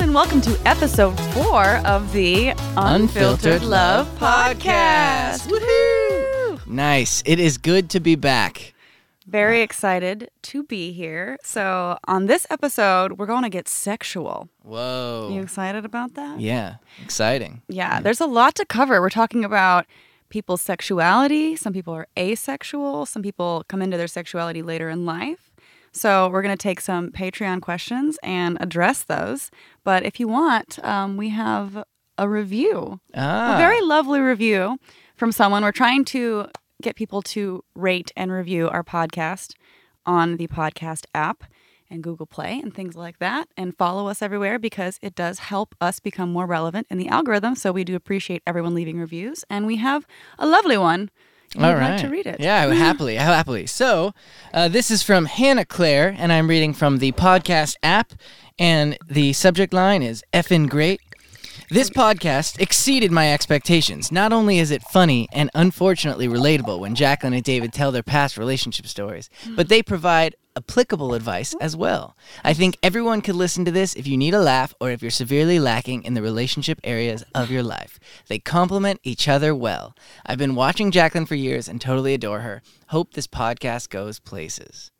and welcome to episode 4 of the Unfiltered Love Podcast. Woohoo! Nice. It is good to be back. Very excited to be here. So on this episode, we're going to get sexual. Whoa. You excited about that? Yeah, exciting. Yeah, there's a lot to cover. We're talking about people's sexuality. Some people are asexual. Some people come into their sexuality later in life. So we're going to take some Patreon questions and address those. But if you want, we have a review, a very lovely review from someone. We're trying to get people to rate and review our podcast on the podcast app and Google Play and things like that, and follow us everywhere because it does help us become more relevant in the algorithm. So we do appreciate everyone leaving reviews, and we have a lovely one. You'd like to read it. Yeah, happily. So, this is from Hannah Claire, and I'm reading from the podcast app, and the subject line is effing great. This podcast exceeded my expectations. Not only is it funny and unfortunately relatable when Jacqueline and David tell their past relationship stories, but they provide applicable advice as well. I think everyone could listen to this if you need a laugh or if you're severely lacking in the relationship areas of your life. They complement each other well. I've been watching Jacqueline for years and totally adore her. Hope this podcast goes places.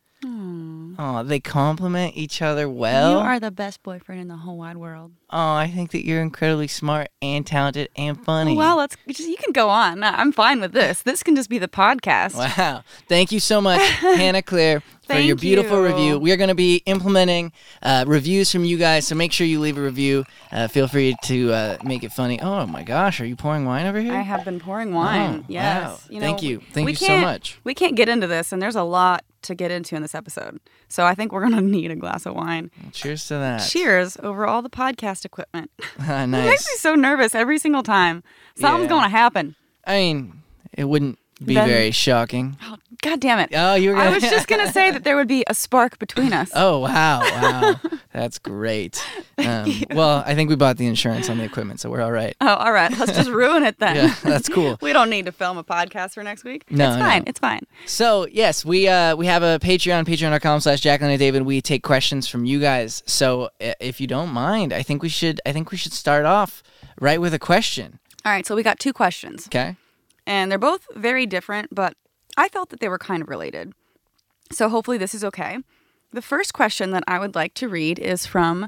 Oh, they complement each other well. You are the best boyfriend in the whole wide world. Oh, I think that you're incredibly smart and talented and funny. Well, you can go on. I'm fine with this. This can just be the podcast. Wow. Thank you so much, Hannah Claire, for your beautiful review. We are going to be implementing reviews from you guys, so make sure you leave a review. Feel free to make it funny. Oh, my gosh. Are you pouring wine over here? I have been pouring wine. Oh, yes. Wow. Thank you. Thank you so much. We can't get into this, and there's a lot to get into in this episode. So I think we're going to need a glass of wine. Well, cheers to that. Cheers over all the podcast equipment. Nice. It makes me so nervous every single time. Something's going to happen. I mean, it wouldn't be very shocking. Oh, God damn it. Oh, you were I was just going to say that there would be a spark between us. Oh, wow. That's great. Well, I think we bought the insurance on the equipment, so we're all right. Oh, all right. Let's just ruin it then. Yeah, that's cool. We don't need to film a podcast for next week. No, it's fine. No. It's fine. So, yes, we have a Patreon, patreon.com/Jacqueline and David. We take questions from you guys. So, if you don't mind, I think we should start off right with a question. All right, so we got 2 questions. Okay. And they're both very different, but I felt that they were kind of related. So hopefully this is okay. The first question that I would like to read is from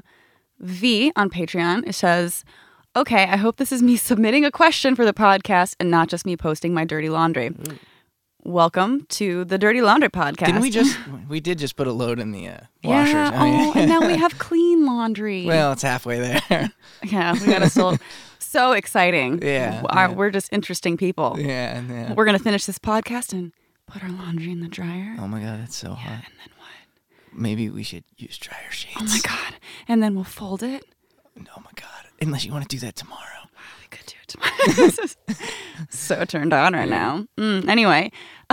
V on Patreon. It says, okay, I hope this is me submitting a question for the podcast and not just me posting my dirty laundry. Ooh. Welcome to the Dirty Laundry Podcast. We did just put a load in the washers. Yeah, and now we have clean laundry. Well, it's halfway there. Yeah, we got to still... So exciting. Yeah. We're just interesting people. Yeah. We're going to finish this podcast and put our laundry in the dryer. Oh, my God, that's so hot. And then what? Maybe we should use dryer sheets. Oh, my God. And then we'll fold it. Oh, my God. Unless you want to do that tomorrow. We could do it tomorrow. This is so turned on right now. Anyway,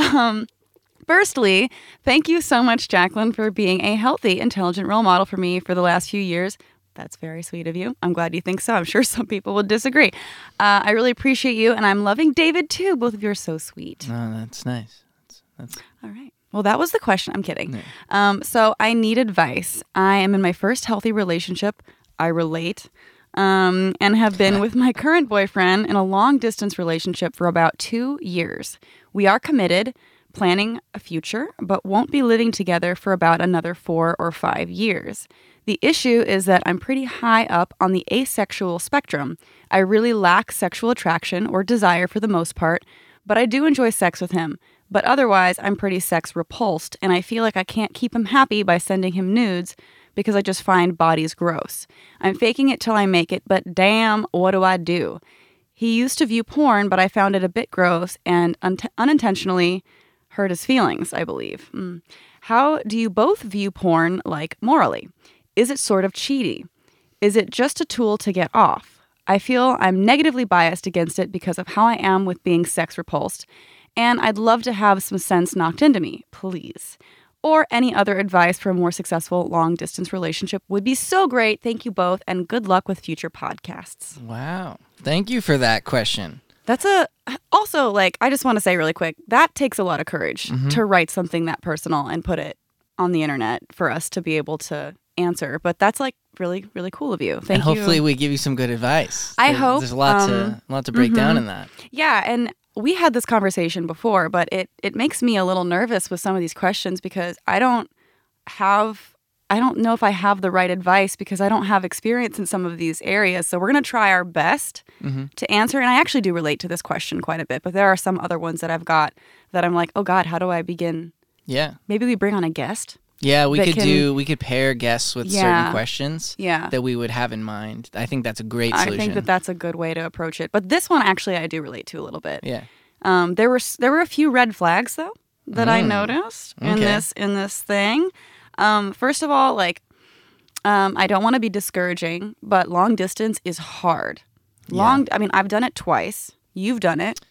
firstly, thank you so much, Jacqueline, for being a healthy, intelligent role model for me for the last few years. That's very sweet of you. I'm glad you think so. I'm sure some people would disagree. I really appreciate you, and I'm loving David, too. Both of you are so sweet. Oh, that's nice. That's... All right. Well, that was the question. I'm kidding. Yeah. So I need advice. I am in my first healthy relationship. I relate. And have been with my current boyfriend in a long-distance relationship for about 2 years. We are committed, planning a future, but won't be living together for about another 4 or 5 years. The issue is that I'm pretty high up on the asexual spectrum. I really lack sexual attraction or desire for the most part, but I do enjoy sex with him. But otherwise, I'm pretty sex repulsed, and I feel like I can't keep him happy by sending him nudes because I just find bodies gross. I'm faking it till I make it, but damn, what do I do? He used to view porn, but I found it a bit gross and unintentionally hurt his feelings, I believe. How do you both view porn, like, morally? Is it sort of cheaty? Is it just a tool to get off? I feel I'm negatively biased against it because of how I am with being sex repulsed, and I'd love to have some sense knocked into me, please. Or any other advice for a more successful long-distance relationship would be so great. Thank you both, and good luck with future podcasts. Wow. Thank you for that question. That's also, like, I just want to say really quick, that takes a lot of courage to write something that personal and put it on the internet for us to be able to answer, but that's like really, really cool of you. Thank you. And hopefully we give you some good advice. I hope. There's a lot to break down in that. Yeah, and we had this conversation before, but it makes me a little nervous with some of these questions because I don't know if I have the right advice because I don't have experience in some of these areas. So we're going to try our best to answer. And I actually do relate to this question quite a bit, but there are some other ones that I've got that I'm like, oh God, how do I begin? Yeah. Maybe we bring on a guest. Yeah, we could pair guests with certain questions that we would have in mind. I think that's a great solution. I think that's a good way to approach it. But this one actually I do relate to a little bit. Yeah. There were a few red flags though that I noticed in this thing. First of all, like I don't want to be discouraging, but long distance is hard. I mean, I've done it twice. You've done it.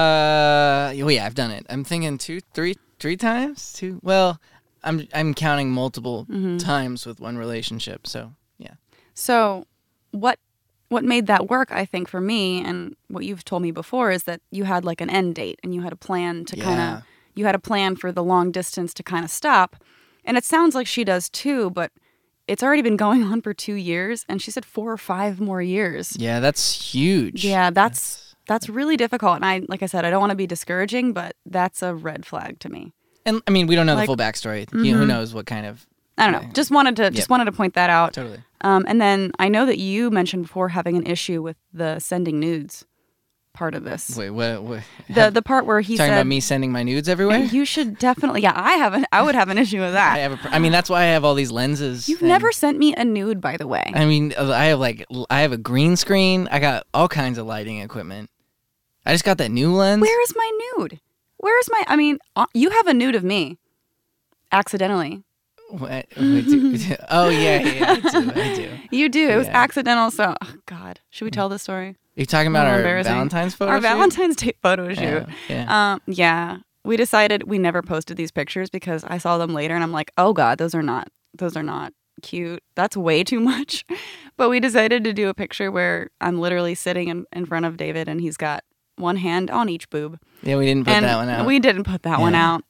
Yeah, I've done it. I'm thinking three times. Well, I'm counting multiple times with one relationship. So yeah. So what made that work? I think for me, and what you've told me before, is that you had like an end date, and you had a plan to you had a plan for the long distance to kind of stop. And it sounds like she does too, but it's already been going on for 2 years, and she said 4 or 5 more years. Yeah, that's huge. Yeah, that's really difficult. And like I said, I don't want to be discouraging, but that's a red flag to me. And I mean, we don't know the full backstory. Who knows what kind of? I don't know. Just wanted to point that out. Totally. And then I know that you mentioned before having an issue with the sending nudes part of this. Wait, what? The part where he talking said about me sending my nudes everywhere. You should definitely. Yeah, I would have an issue with that. I mean, that's why I have all these lenses. You've never sent me a nude, by the way. I mean, I have a green screen. I got all kinds of lighting equipment. I just got that new lens. Where is my nude? I mean, you have a nude of me. Accidentally. What? Oh, yeah, I do. You do. It was accidental, so, oh, God. Should we tell the story? Are you talking about our Valentine's photo shoot? Valentine's Day photo shoot. Yeah. We decided we never posted these pictures because I saw them later, and I'm like, oh, God, those are not cute. That's way too much. But we decided to do a picture where I'm literally sitting in front of David, and he's got one hand on each boob. Yeah, we didn't put that one out. We didn't put that one out.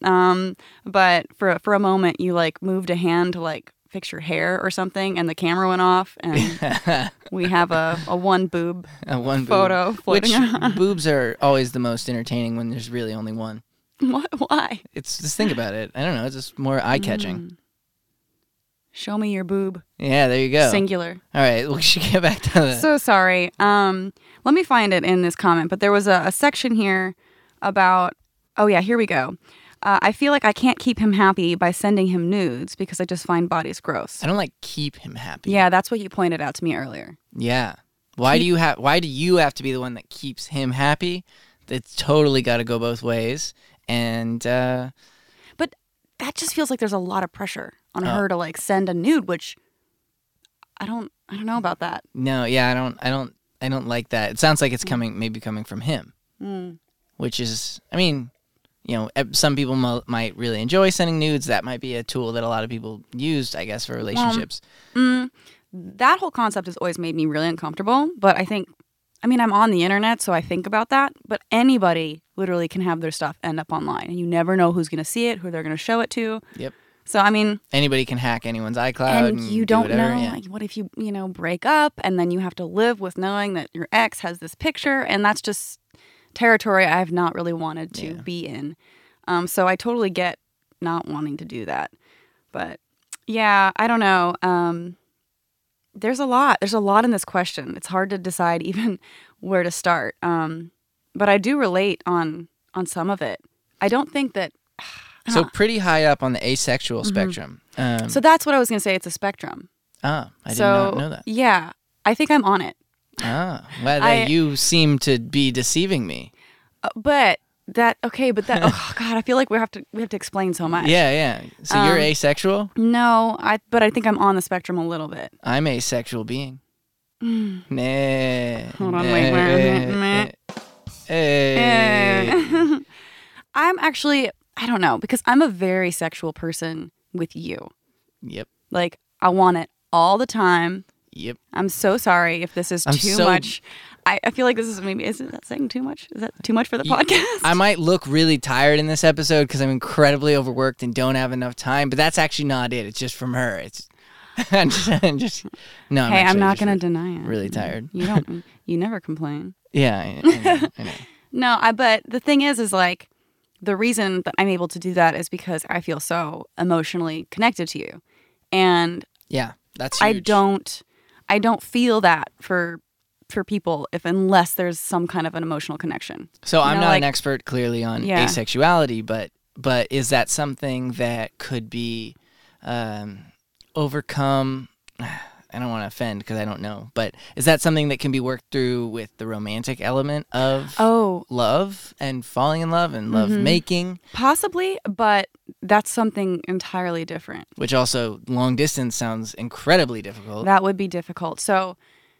But for a moment, you like moved a hand to like fix your hair or something, and the camera went off, and we have a one boob photo floating around. Boobs are always the most entertaining when there's really only one. What? Why? It's just think about it. I don't know. It's just more eye catching. Show me your boob. Yeah, there you go. Singular. All right, we should get back to that. So sorry. Let me find it in this comment, but there was a section here about, oh yeah, here we go. I feel like I can't keep him happy by sending him nudes because I just find bodies gross. I don't like keep him happy. Yeah, that's what you pointed out to me earlier. Yeah. Why do you have to be the one that keeps him happy? It's totally got to go both ways. And but that just feels like there's a lot of pressure on her to like send a nude, which I don't know about that. No, yeah, I don't like that. It sounds like it's maybe coming from him. Which is, I mean, you know, some people might really enjoy sending nudes. That might be a tool that a lot of people used, I guess, for relationships. That whole concept has always made me really uncomfortable. But I'm on the internet, so I think about that. But anybody literally can have their stuff end up online. And you never know who's going to see it, who they're going to show it to. Yep. So, I mean... Anybody can hack anyone's iCloud and you don't do whatever, know, yeah. like, what if you break up and then you have to live with knowing that your ex has this picture, and that's just territory I have not really wanted to be in. So I totally get not wanting to do that. But, yeah, I don't know. There's a lot in this question. It's hard to decide even where to start. But I do relate on some of it. I don't think that... So pretty high up on the asexual spectrum. So that's what I was going to say. It's a spectrum. I did not know that. Yeah, I think I'm on it. Well, you seem to be deceiving me. But that, oh God, I feel like we have to explain so much. Yeah. So you're asexual? No, but I think I'm on the spectrum a little bit. I'm a sexual being. Nah. Hold on, wait. I'm actually... I don't know, because I'm a very sexual person with you. Yep. Like, I want it all the time. Yep. I'm so sorry if this is too much. I feel like this is isn't that saying too much? Is that too much for the podcast? I might look really tired in this episode because I'm incredibly overworked and don't have enough time, but that's actually not it. It's just from her. I'm just no. Hey, I'm not going going to deny it. Really tired. You never complain. Yeah, I know. No, but the thing is like the reason that I'm able to do that is because I feel so emotionally connected to you, and Yeah, that's huge. I don't feel that for people unless there's some kind of an emotional connection. So I'm not like, an expert clearly on Yeah. asexuality, but is that something that could be overcome? I don't want to offend because I don't know, but is that something that can be worked through with the romantic element of love and falling in love and love making? Possibly, but that's something entirely different. Which also, long distance sounds incredibly difficult. That would be difficult. So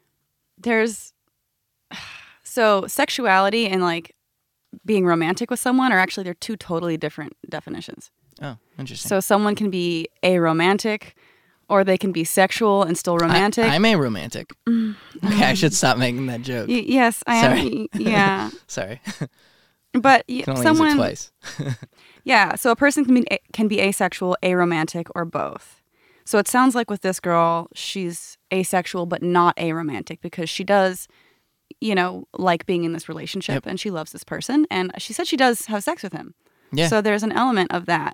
sexuality and like being romantic with someone they're two totally different definitions. Oh, interesting. So someone can be aromantic or they can be sexual and still romantic. I'm aromantic. Okay, I should stop making that joke. Yes, I am. Yeah. Sorry. But Can only someone use it twice. Yeah, so a person can be asexual, aromantic, or both. So it sounds like with this girl, she's asexual but not aromantic because she does, like being in this relationship and she loves this person. And she said she does have sex with him. Yeah. So there's an element of that.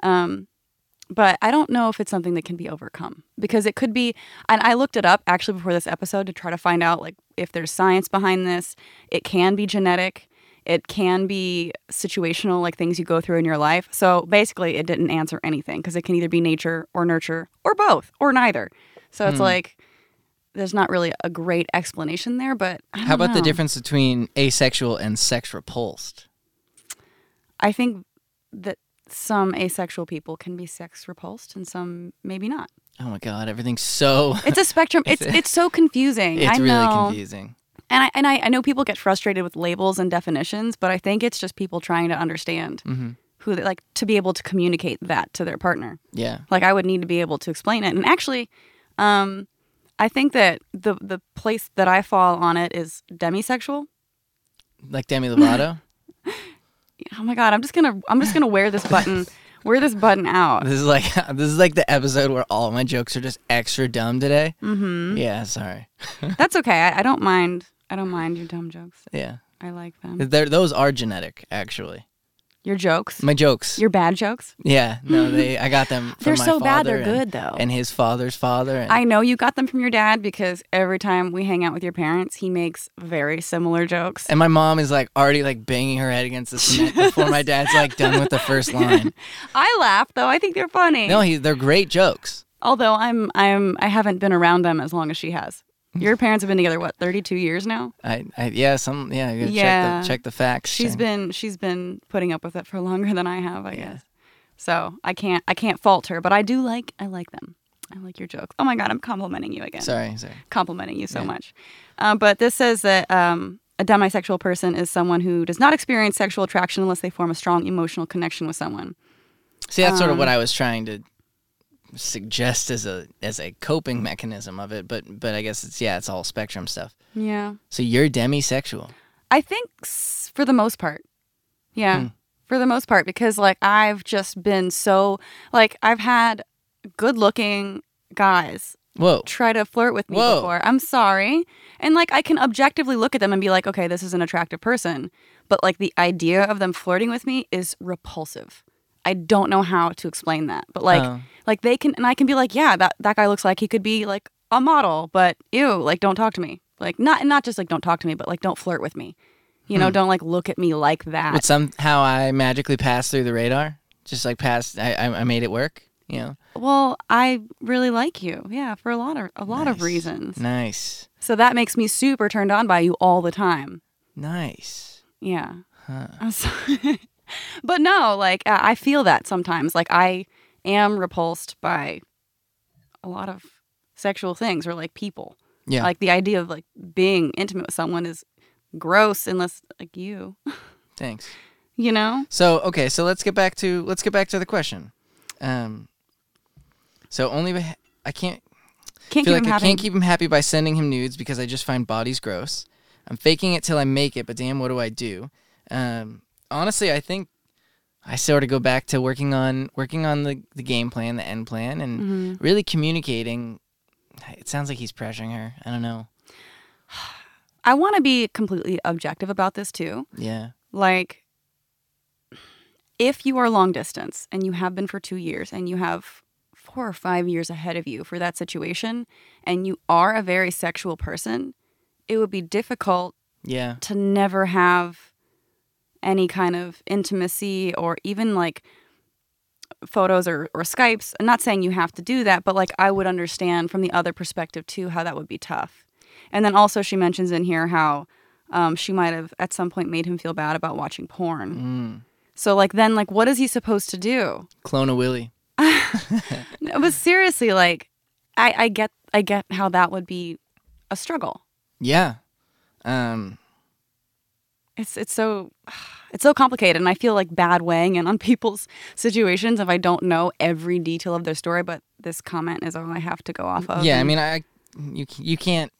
But I don't know if it's something that can be overcome because it could be, and I looked it up actually before this episode to try to find out like if there's science behind this. It can be genetic. It can be situational, like things you go through in your life. So basically it didn't answer anything because it can either be nature or nurture or both or neither. So it's like there's not really a great explanation there, but I don't How about know. the difference between asexual and sex repulsed? I think that some asexual people can be sex repulsed and some maybe not. Oh my God, everything's so... It's a spectrum. It's so confusing. It's I know. really confusing. And I know people get frustrated with labels and definitions, but I think it's just people trying to understand who they, like to be able to communicate that to their partner. Yeah. Like I would need to be able to explain it. And actually, I think that the place that I fall on it is demisexual. Like Demi Lovato? Oh my God, I'm just gonna wear this button. Wear this button out. This is like the episode where all my jokes are just extra dumb today. Mm-hmm. Yeah, sorry. That's okay. I don't mind. I don't mind your dumb jokes. Yeah. I like them. Those are genetic, actually. Your jokes? My jokes. Your bad jokes? Yeah. No, I got them from They're my so bad, father they're good, though. And his father's father. And I know you got them from your dad because every time we hang out with your parents, he makes very similar jokes. And my mom is like already like banging her head against the cement before my dad's like done with the first line. I laugh though. I think they're funny. No, they're great jokes. Although I haven't been around them as long as she has. Your parents have been together, what, 32 years now? I gotta check the facts. She's been putting up with it for longer than I have, I guess. So I can't fault her, but I like them. I like your jokes. Oh my God, I'm complimenting you again. Sorry. Complimenting you so much. But this says that a demisexual person is someone who does not experience sexual attraction unless they form a strong emotional connection with someone. See, that's sort of what I was trying to suggest as a coping mechanism of it, but I guess it's all spectrum stuff. Yeah. So you're demisexual. I think for the most part. Yeah. For the most part, because like I've just been so like I've had good-looking guys try to flirt with me before. I'm sorry. And like I can objectively look at them and be like, okay, this is an attractive person, but like the idea of them flirting with me is repulsive. I don't know how to explain that, but like they can, and I can be like, yeah, that guy looks like he could be like a model, but ew, like don't talk to me. Like not just like don't talk to me, but like don't flirt with me. You know, don't like look at me like that. But somehow I magically passed through the radar, just like I made it work. You know. Well, I really like you, yeah, for a lot of reasons. Nice. So that makes me super turned on by you all the time. Nice. Yeah. Huh. I'm sorry. But no, like I feel that sometimes. Like I am repulsed by a lot of sexual things or like people. Yeah. Like the idea of like being intimate with someone is gross unless like you. Thanks. You know? So okay, so let's get back to the question. So I can't Can't feel keep like him I happy. can't keep him happy by sending him nudes because I just find bodies gross. I'm faking it till I make it, but damn, what do I do? Honestly, I think I sort of go back to working on the game plan, the end plan, and really communicating. It sounds like he's pressuring her. I don't know. I want to be completely objective about this too. Yeah. Like, if you are long distance and you have been for 2 years and you have 4 or 5 years ahead of you for that situation and you are a very sexual person, it would be difficult to never have any kind of intimacy or even like photos or Skypes. I'm not saying you have to do that, but like I would understand from the other perspective too how that would be tough. And then also she mentions in here how she might have at some point made him feel bad about watching porn. So like then like what is he supposed to do? Clone a Willy. But seriously, like I get how that would be a struggle. Yeah. It's so complicated, and I feel like bad weighing in on people's situations if I don't know every detail of their story. But this comment is all I have to go off of. Yeah, I mean, you can't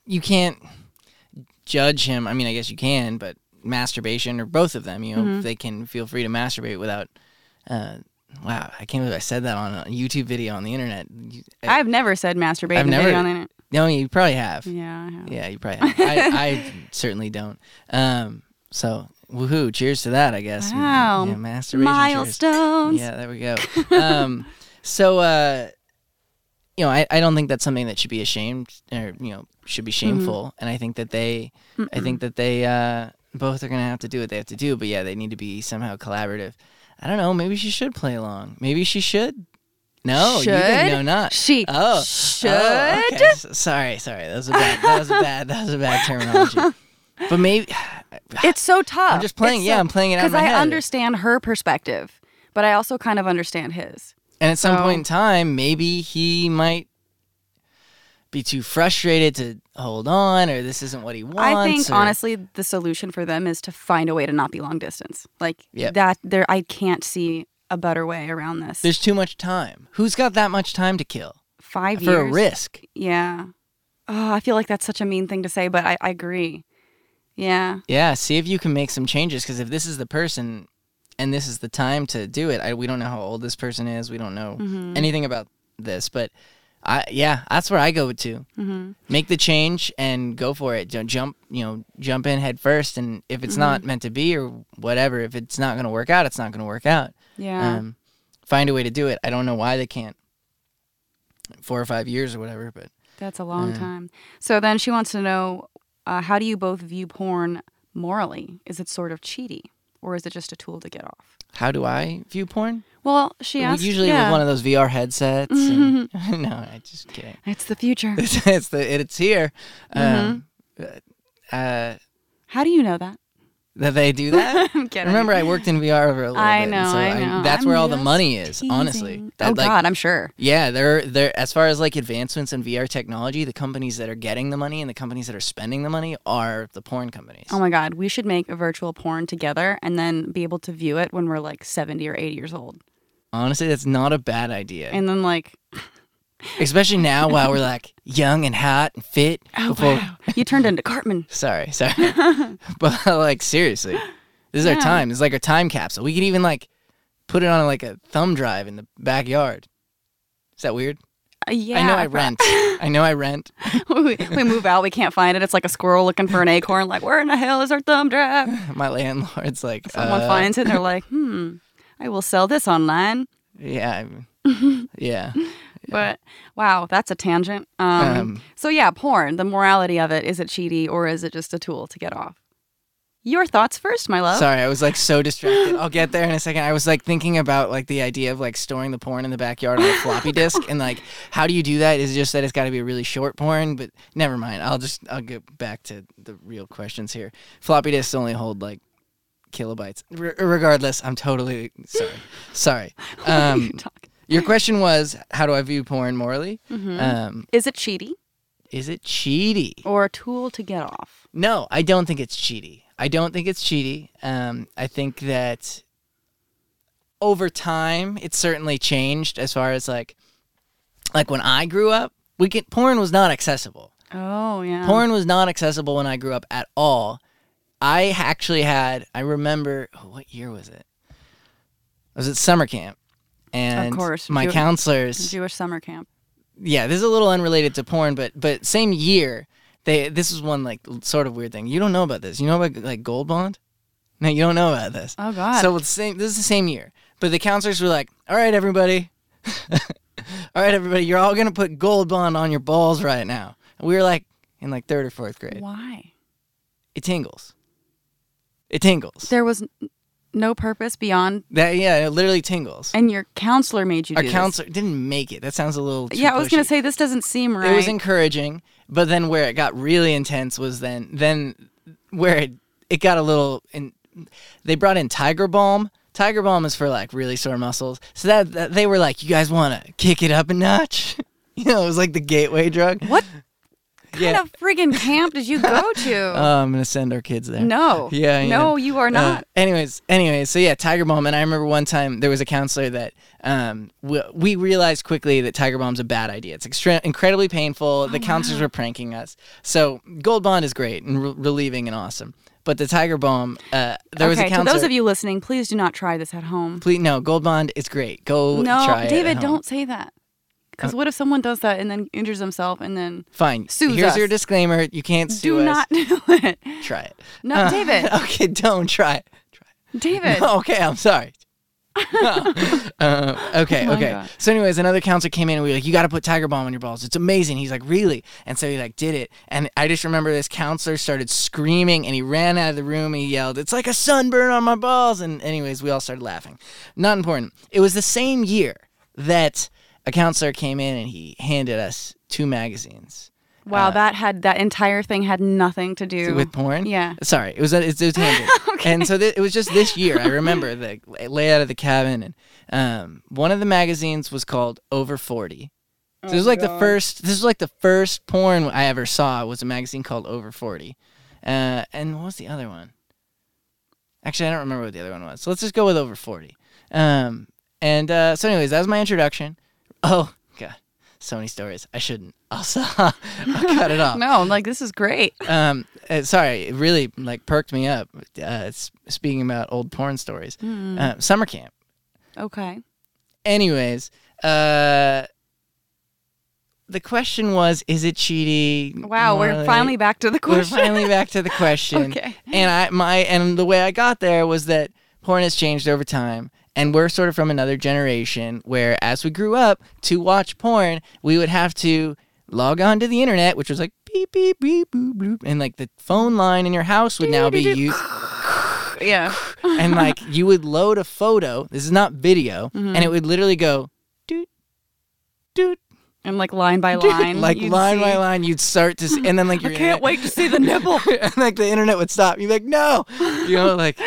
judge him. I mean, I guess you can, but masturbation or both of them, you know, they can feel free to masturbate without. Wow, I can't believe I said that on a YouTube video on the internet. I've never said masturbate in a video on the internet. No, you probably have. Yeah, I have. Yeah, you probably have. I certainly don't. So, woohoo, cheers to that, I guess. Wow. Yeah, masturbation milestones. Cheers. Yeah, there we go. So, you know, I don't think that's something that should be ashamed or, you know, should be shameful. And I think that they both are going to have to do what they have to do. But yeah, they need to be somehow collaborative. I don't know. Maybe she should play along. Maybe she should. No, should? You think no, not. She should. Oh, okay. Sorry. That was a bad terminology. But maybe it's so tough. I'm just playing. I'm playing it out of my head. Because I understand her perspective, but I also kind of understand his. And at some point in time, maybe he might be too frustrated to hold on, or this isn't what he wants. I think honestly, the solution for them is to find a way to not be long distance. Like that. I can't see a better way around this. There's too much time. Who's got that much time to kill? 5 years for a risk. Yeah. Oh, I feel like that's such a mean thing to say, but I agree. Yeah. Yeah. See if you can make some changes, because if this is the person and this is the time to do it, we don't know how old this person is. We don't know anything about this, but that's where I go to. Make the change and go for it. Jump in head first. And if it's not meant to be or whatever, if it's not going to work out, it's not going to work out. Yeah. Find a way to do it. I don't know why they can't. 4 or 5 years or whatever, but that's a long time. So then she wants to know, how do you both view porn morally? Is it sort of cheaty, or is it just a tool to get off? How do I view porn? Well, she asked. Usually with one of those VR headsets. And, no, I'm just kidding. It's the future. It's here. How do you know that? That they do that? I'm kidding. Remember, I worked in VR for a little bit. I know. That's where all the money is, honestly. God, I'm sure. Yeah, they're as far as like advancements in VR technology, the companies that are getting the money and the companies that are spending the money are the porn companies. Oh my God, we should make a virtual porn together and then be able to view it when we're like 70 or 80 years old. Honestly, that's not a bad idea. And then like... Especially now while we're like young and hot and fit. Oh, wow. You turned into Cartman. Sorry. But like seriously, this is our time. It's like our time capsule. We could even like put it on like a thumb drive in the backyard. Is that weird? Yeah. I know I rent. we move out. We can't find it. It's like a squirrel looking for an acorn. Like, where in the hell is our thumb drive? My landlord's like... Someone finds it and they're like, I will sell this online. Yeah. Yeah. But, wow, that's a tangent. So, yeah, porn, the morality of it, is it cheaty or is it just a tool to get off? Your thoughts first, my love. Sorry, I was like so distracted. I'll get there in a second. I was like thinking about like the idea of like storing the porn in the backyard on a floppy disk and like how do you do that? Is it just that it's got to be a really short porn? But never mind. I'll get back to the real questions here. Floppy disks only hold like kilobytes. Regardless, I'm totally sorry. What are you talking? Your question was, how do I view porn morally? Is it cheaty? Is it cheaty? Or a tool to get off? No, I don't think it's cheaty. I think that over time, it's certainly changed as far as like when I grew up, porn was not accessible. Oh, yeah. Porn was not accessible when I grew up at all. I remember, what year was it? was at summer camp, and Of course. my counselors. Jewish summer camp. Yeah, this is a little unrelated to porn, but same year. This is one like sort of weird thing. You don't know about this. You know about like Gold Bond? No, you don't know about this. Oh God. So this is the same year. But the counselors were like, "All right, everybody, you're all gonna put Gold Bond on your balls right now." And we were like in like 3rd or 4th grade. Why? It tingles. It tingles. There was no purpose beyond That it literally tingles. and your counselor made you Our do counselor didn't make it. That sounds a little too Yeah, I was going pushy. to say this doesn't seem right. It was encouraging, but then where it got really intense was then where it got a little. They brought in Tiger Balm. Tiger Balm is for like really sore muscles. So that they were like, "You guys want to kick it up a notch?" It was like the gateway drug. What kind of friggin' camp did you go to? I'm gonna send our kids there. No. Yeah. No, you are not. Anyways, so yeah, Tiger Balm. And I remember one time there was a counselor that we realized quickly that Tiger Balm's a bad idea. It's incredibly painful. The counselors were pranking us. So Gold Bond is great and relieving and awesome. But the Tiger Balm, there was a counselor. To those of you listening, please do not try this at home. Please, no, Gold Bond is great. Go try it. David, at home. don't say that. Because what if someone does that and then injures himself and then Fine. sues Here's us? your disclaimer. You can't sue Do us. not do it. Try it. No, David. Okay, don't try it. David. No, okay, I'm sorry. Okay. God. So anyways, another counselor came in and we were like, "You got to put Tiger Balm on your balls. It's amazing." He's like, "Really?" And so he like did it. And I just remember this counselor started screaming and he ran out of the room and he yelled, "It's like a sunburn on my balls." And anyways, we all started laughing. Not important. It was the same year that a counselor came in and he handed us 2 magazines. Wow, that entire thing had nothing to do With porn? Yeah. Sorry, it was a tangent. Okay. And so it was just this year. I remember the layout of the cabin, and one of the magazines was called Over 40. So this was like the first. This was like the first porn I ever saw. Was a magazine called Over 40. And what was the other one? Actually, I don't remember what the other one was. So let's just go with Over 40. So anyways, that was my introduction. Oh God, so many stories. I shouldn't. I'll cut it off. No, like this is great. Sorry, it really like perked me up. Speaking about old porn stories, summer camp. Okay. Anyways, the question was, is it cheating? Wow, we're finally back to the question. We're finally back to the question. Okay. And the way I got there was that porn has changed over time. And we're sort of from another generation where as we grew up, to watch porn, we would have to log on to the internet, which was like beep, beep, beep, boop, boop. And like the phone line in your house would now be used. Yeah. And like you would load a photo. This is not video. And it would literally go doot, doot. And like line by line. Like you'd line see. by line, you'd start to see, and then like I your can't wait to see the nipple. and like the internet would stop. You'd be like, no, you know, like.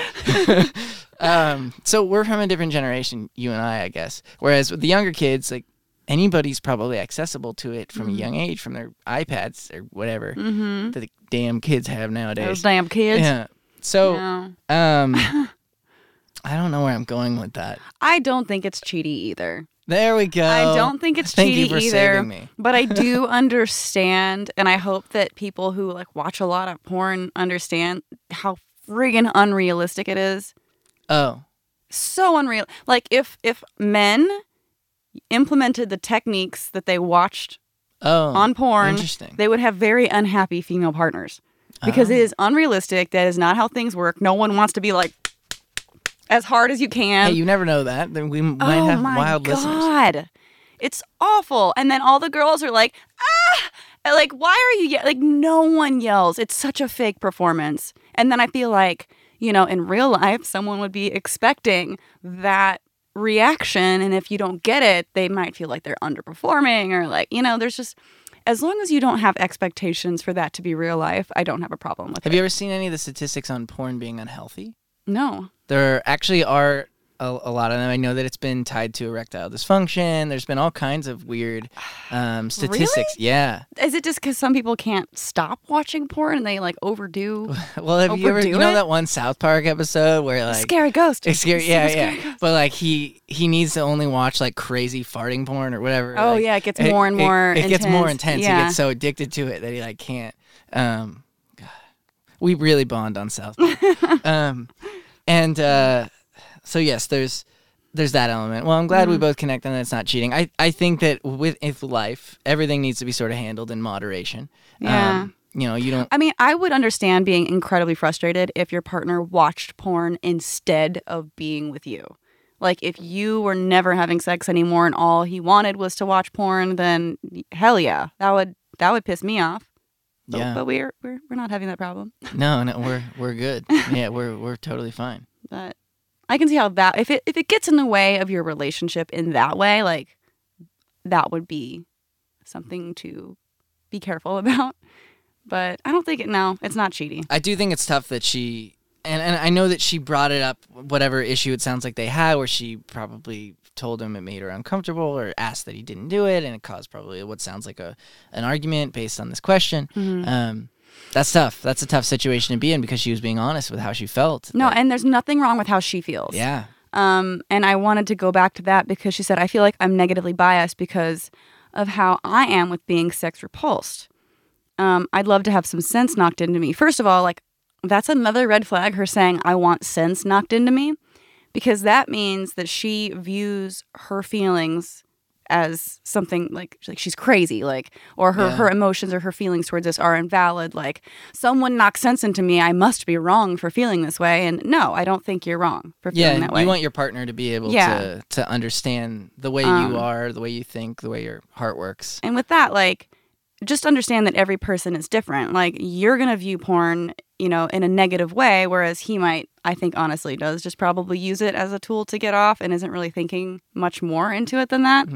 So we're from a different generation, you and I guess. Whereas with the younger kids, like anybody's probably accessible to it from a young age, from their iPads or whatever that the damn kids have nowadays. Those damn kids. Yeah. So, No. I don't know where I'm going with that. I don't think it's cheaty either. There we go. I don't think it's Thank cheaty you for either. saving me. But I do understand, and I hope that people who like watch a lot of porn understand how friggin' unrealistic it is. Oh. So unreal. Like if men implemented the techniques that they watched on porn, interesting. they would have very unhappy female partners. Because it is unrealistic. That is not how things work. No one wants to be like as hard as you can. Hey, you never know that. Then we might have wild listeners. God. It's awful. And then all the girls are like, ah! And like, why are you like, no one yells. It's such a fake performance. And then I feel like, you know, in real life, someone would be expecting that reaction. And if you don't get it, they might feel like they're underperforming or like, you know, there's just, as long as you don't have expectations for that to be real life, I don't have a problem with it. Have you ever seen any of the statistics on porn being unhealthy? No. There actually are a lot of them. I know that it's been tied to erectile dysfunction. There's been all kinds of weird statistics. Really? Yeah. Is it just because some people can't stop watching porn and they like overdo? Well, have you ever, Overdo you know it? that one South Park episode where like Scary ghost. it's scary, See yeah, the scary yeah. ghost. But like he needs to only watch like crazy farting porn or whatever. Oh, like, yeah, it gets more and more It gets more intense. intense. Yeah. He gets so addicted to it that he like can't. God, we really bond on South Park. So yes, there's there's that element. Well, I'm glad we both connect on that it's not cheating. I think that with life, everything needs to be sort of handled in moderation. Yeah. You don't. I mean, I would understand being incredibly frustrated if your partner watched porn instead of being with you. Like, if you were never having sex anymore and all he wanted was to watch porn, then hell yeah, that would piss me off. Yeah. But we're not having that problem. No, we're good. Yeah, we're totally fine. But I can see how that if it gets in the way of your relationship in that way, like, that would be something to be careful about. But I don't think it's not cheating. I do think it's tough that she and I know that she brought it up, whatever issue it sounds like they had, where she probably told him it made her uncomfortable or asked that he didn't do it, and it caused probably what sounds like an argument based on this question. Mm-hmm. That's tough. That's a tough situation to be in because she was being honest with how she felt. No, and there's nothing wrong with how she feels. Yeah. And I wanted to go back to that because she said, I feel like I'm negatively biased because of how I am with being sex repulsed. I'd love to have some sense knocked into me. First of all, like, that's another red flag, her saying, I want sense knocked into me, because that means that she views her feelings as something like she's crazy, like, or her emotions or her feelings towards this are invalid. Like, someone knocks sense into me, I must be wrong for feeling this way. And no, I don't think you're wrong for feeling that way. You want your partner to be able to understand the way you are, the way you think, the way your heart works. And with that, like, just understand that every person is different. Like, you're going to view porn, in a negative way, whereas he might, I think honestly does, just probably use it as a tool to get off and isn't really thinking much more into it than that.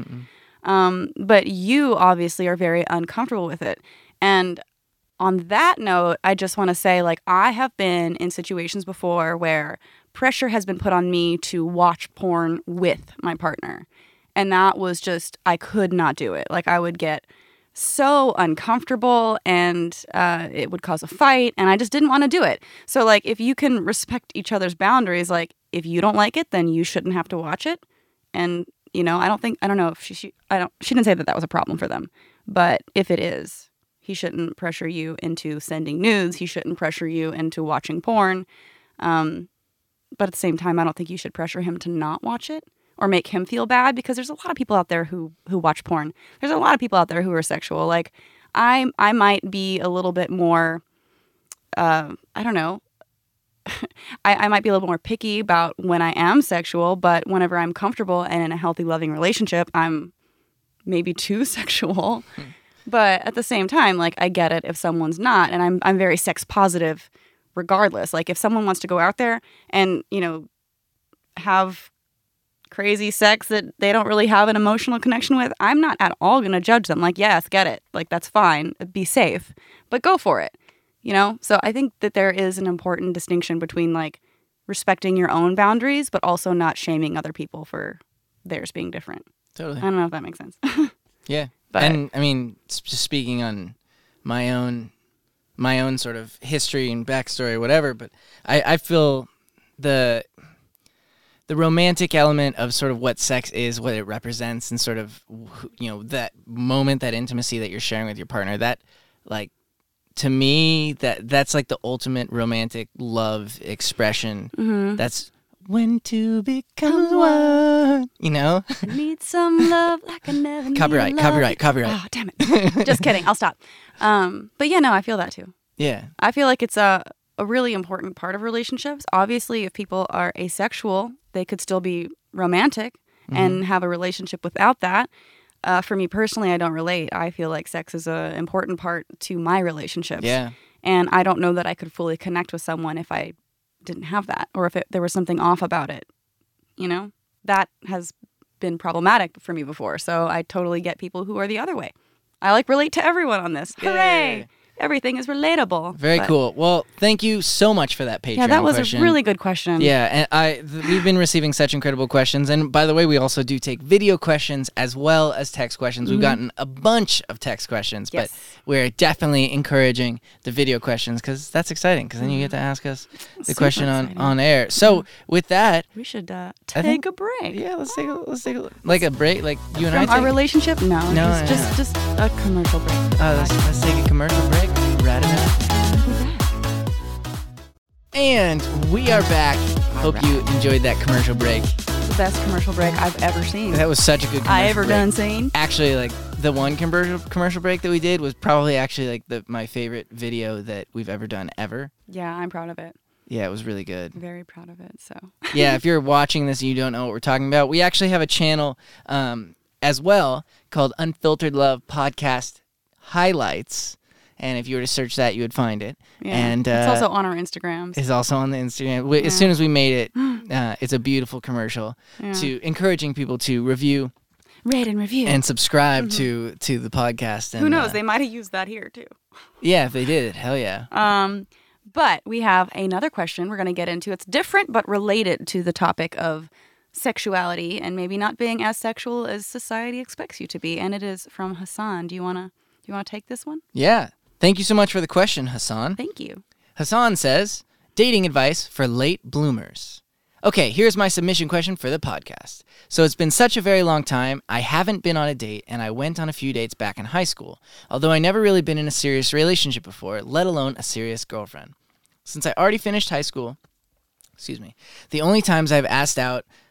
But you obviously are very uncomfortable with it. And on that note, I just want to say, like, I have been in situations before where pressure has been put on me to watch porn with my partner. And that was just, I could not do it. Like, I would get so uncomfortable and it would cause a fight, and I just didn't want to do it. So, like, if you can respect each other's boundaries, like, if you don't like it, then you shouldn't have to watch it. And I don't know if she didn't say that was a problem for them, but if it is, he shouldn't pressure you into sending nudes. He shouldn't pressure you into watching porn. But at the same time, I don't think you should pressure him to not watch it or make him feel bad, because there's a lot of people out there who watch porn. There's a lot of people out there who are sexual. Like, I might be a little bit more, I don't know, I might be a little more picky about when I am sexual, but whenever I'm comfortable and in a healthy, loving relationship, I'm maybe too sexual. But at the same time, like, I get it if someone's not, and I'm very sex positive regardless. Like, if someone wants to go out there and, have crazy sex that they don't really have an emotional connection with, I'm not at all going to judge them. Like, yes, get it. Like, that's fine. Be safe. But go for it. So I think that there is an important distinction between, like, respecting your own boundaries, but also not shaming other people for theirs being different. Totally. I don't know if that makes sense. Yeah. But, and I mean, just speaking on my own sort of history and backstory or whatever, but I feel the romantic element of sort of what sex is, what it represents, and sort of, that moment, that intimacy that you're sharing with your partner, that, like, to me, that's like the ultimate romantic love expression. Mm-hmm. That's when two becomes one, I need some love like I never need Copyright. Oh, damn it. Just kidding. I'll stop. But yeah, no, I feel that too. Yeah. I feel like it's a really important part of relationships. Obviously, if people are asexual, they could still be romantic and have a relationship without that. For me personally, I don't relate. I feel like sex is an important part to my relationships. Yeah. And I don't know that I could fully connect with someone if I didn't have that, or if there was something off about it. That has been problematic for me before. So I totally get people who are the other way. I relate to everyone on this. Yay. Hooray! Everything is relatable. Very cool. Well, thank you so much for that Patreon question. Yeah, that was a really good question. Yeah, and we've been receiving such incredible questions. And by the way, we also do take video questions as well as text questions. We've gotten a bunch of text questions, but we're definitely encouraging the video questions because that's exciting, because then you get to ask us the question on air. So with that, we should take a break. Yeah, let's take a break, like you and From I. Our relationship? No, just a commercial break. Let's take a commercial break. Right now. And we are back. Hope you enjoyed that commercial break. best commercial break I've ever seen. That was such a good commercial I ever break. done seen. Actually, like the one commercial break that we did was probably actually like my favorite video that we've ever done ever. Yeah, I'm proud of it. Yeah, it was really good. Very proud of it. So. Yeah, if you're watching this and you don't know what we're talking about, we actually have a channel as well called Unfiltered Love Podcast Highlights. And if you were to search that, you would find it. Yeah. And it's also on our Instagrams. It's also on the Instagram. As soon as we made it, it's a beautiful commercial to encouraging people to review, rate and review, and subscribe to the podcast. And, who knows? They might have used that here too. Yeah, if they did, hell yeah. But we have another question we're going to get into. It's different but related to the topic of sexuality and maybe not being as sexual as society expects you to be. And it is from Hassan. Do you want to take this one? Yeah. Thank you so much for the question, Hassan. Thank you. Hassan says, dating advice for late bloomers. Okay, here's my submission question for the podcast. So it's been such a very long time, I haven't been on a date, and I went on a few dates back in high school, although I never really been in a serious relationship before, let alone a serious girlfriend. Since I already finished high school, the only times I've asked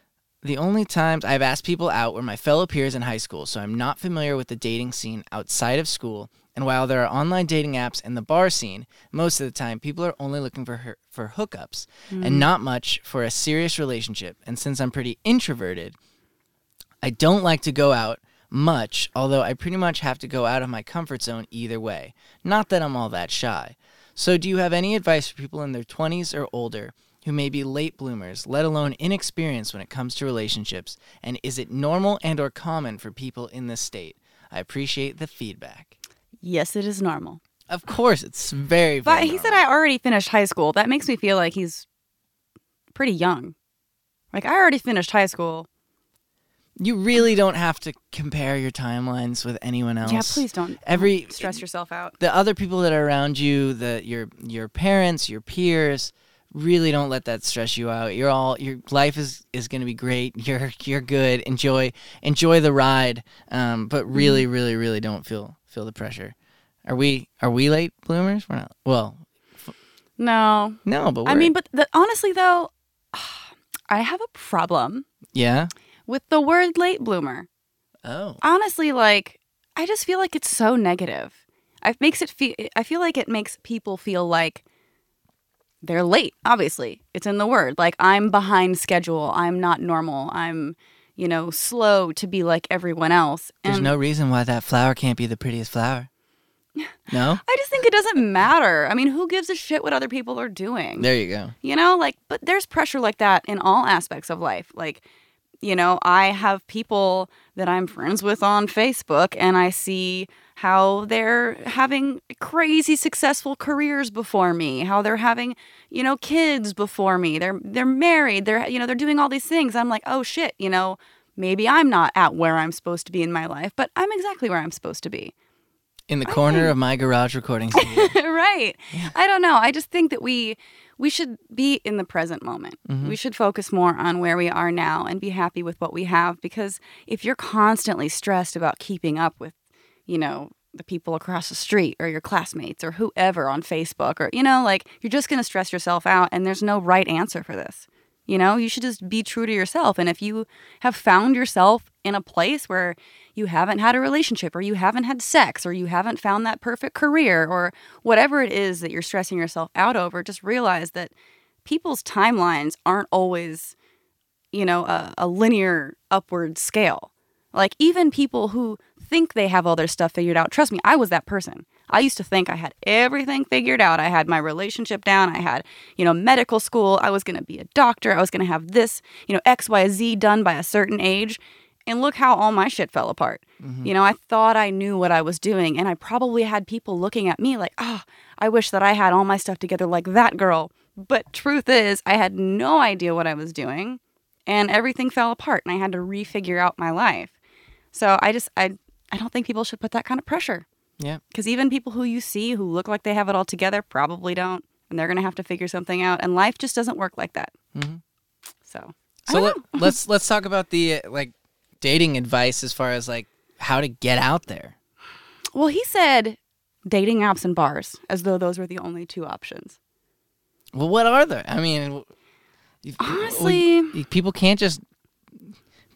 people out were my fellow peers in high school, so I'm not familiar with the dating scene outside of school. And while there are online dating apps in the bar scene, most of the time people are only looking for hookups and not much for a serious relationship. And since I'm pretty introverted, I don't like to go out much, although I pretty much have to go out of my comfort zone either way. Not that I'm all that shy. So do you have any advice for people in their 20s or older who may be late bloomers, let alone inexperienced when it comes to relationships? And is it normal and or common for people in this state? I appreciate the feedback. Yes, it is normal. Of course, it's very, very But he normal. said I already finished high school. That makes me feel like he's pretty young. Like, I already finished high school. You really don't have to compare your timelines with anyone else. Yeah, please don't stress yourself out. The other people that are around you, your parents, your peers, really don't let that stress you out. Your life is going to be great. You're good. Enjoy the ride. But really, really, really don't feel the pressure. Are we late bloomers? We're not. Well, no, but honestly though, I have a problem. Yeah. With the word late bloomer. Oh. Honestly, like, I just feel like it's so negative. I feel like it makes people feel like they're late. Obviously, it's in the word. Like, I'm behind schedule. I'm not normal. I'm, slow to be like everyone else. There's no reason why that flower can't be the prettiest flower. No? I just think it doesn't matter. I mean, who gives a shit what other people are doing? There you go. But there's pressure like that in all aspects of life. Like, I have people that I'm friends with on Facebook, and I see how they're having crazy successful careers before me, how they're having, kids before me. They're married. They're doing all these things. I'm like, oh shit, maybe I'm not at where I'm supposed to be in my life, but I'm exactly where I'm supposed to be. In the corner of my garage recording studio. Right. Yeah. I don't know. I just think that we should be in the present moment. Mm-hmm. We should focus more on where we are now and be happy with what we have, because if you're constantly stressed about keeping up with, the people across the street or your classmates or whoever on Facebook or, you're just going to stress yourself out, and there's no right answer for this. You should just be true to yourself. And if you have found yourself in a place where you haven't had a relationship, or you haven't had sex, or you haven't found that perfect career, or whatever it is that you're stressing yourself out over, just realize that people's timelines aren't always, a linear upward scale. Like, even people who think they have all their stuff figured out, trust me, I was that person. I used to think I had everything figured out. I had my relationship down. I had, medical school. I was going to be a doctor. I was going to have this, XYZ done by a certain age. And look how all my shit fell apart. Mm-hmm. I thought I knew what I was doing. And I probably had people looking at me like, I wish that I had all my stuff together like that girl. But truth is, I had no idea what I was doing. And everything fell apart. And I had to refigure out my life. So I don't think people should put that kind of pressure. Yeah. Because even people who you see who look like they have it all together probably don't. And they're going to have to figure something out. And life just doesn't work like that. Mm-hmm. So let's talk about the dating advice as far as how to get out there. Well, he said dating apps and bars, as though those were the only two options. Well, what are there? I mean, honestly, people can't just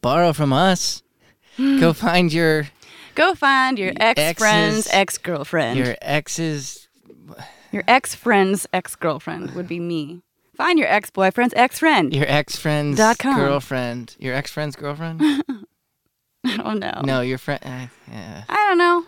borrow from us. Go find your ex-friend's ex-girlfriend. Your ex's. Your ex-friend's ex-girlfriend would be me. Find your ex-boyfriend's ex-friend. Your ex-friend's .com. girlfriend. Your ex-friend's girlfriend? I don't know. No, your friend. Yeah. I don't know.